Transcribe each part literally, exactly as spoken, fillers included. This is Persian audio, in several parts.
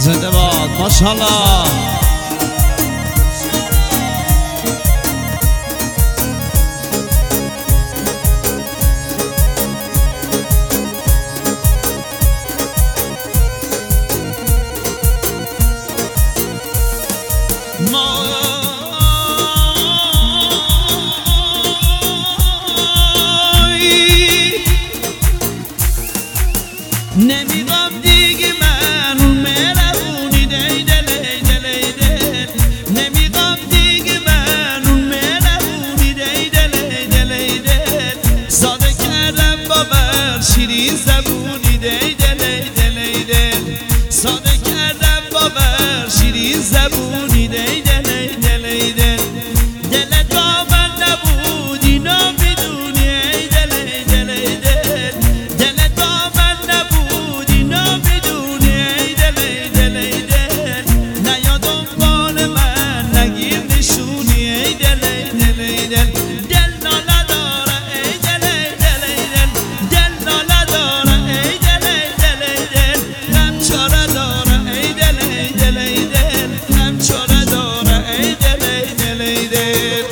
زنده باد ماشاءالله. نمیگم دیگه من اون مهربونی دی دل دل دل نمیگم دیگه من اون مهربونی دی دل دل دل ساده کردم باور شیرین زبونی دی دل دل دل ساده کردم باور شیرین زبونی دی دل دل دل دلت با من نبود اینو میدونی ای دل دل دل دلت با من نبود اینو میدونی ای دل دل دل نیا دنبال من نگیر نشونی ای دل دل دل دل ناله داره ای دل دل دل دل ناله داره ای دل دل دل غم چاره داره ای دل دل دل غم چاره داره ای دل دل دل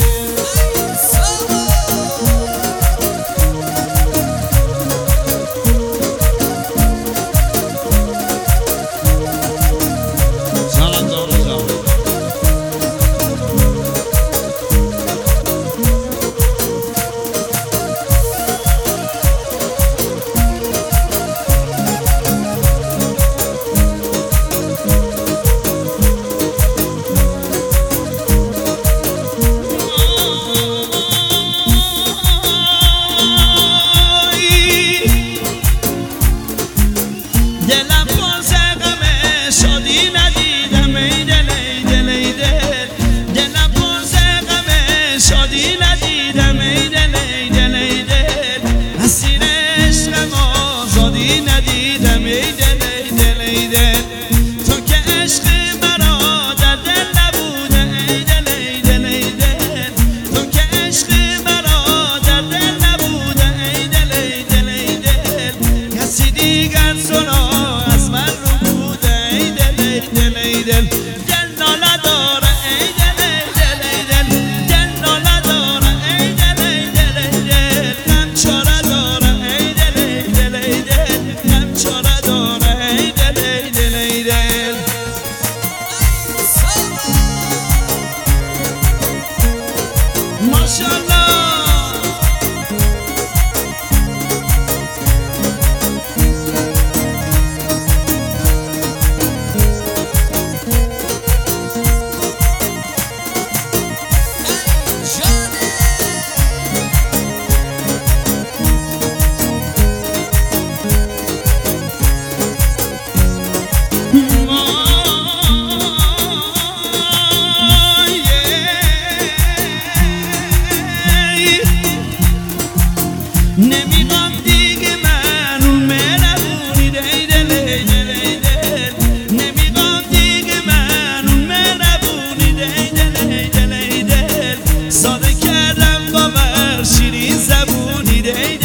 سلام دارو جان. دلم پر غمه شادی ندیدم ای دل ای دل ای دل دلم پر غمه شادی ندیدم ای دل ای دل ای دل اسیر عشقم آزادی ندیدم ای دل ای دل ای دل تو که عشق مرا در دل نبوده ای دل ای دل ای دل تو که عشق مرا در دل نبوده ای دل ای دل ای دل کسی دیگر سنا دل ای دل دل ناله داره ای دل دل ای دل دل ناله داره ای دل دل دل غم چاره داره ای دل دل دل غم چاره داره ای دل دل دل ماشاءالله. نمیگم دیگه من اون مهربونی دی دل دل دل نمیگم دیگه من اون مهربونی دی دل دل دل ساده کردم باور شیرین زبونی دی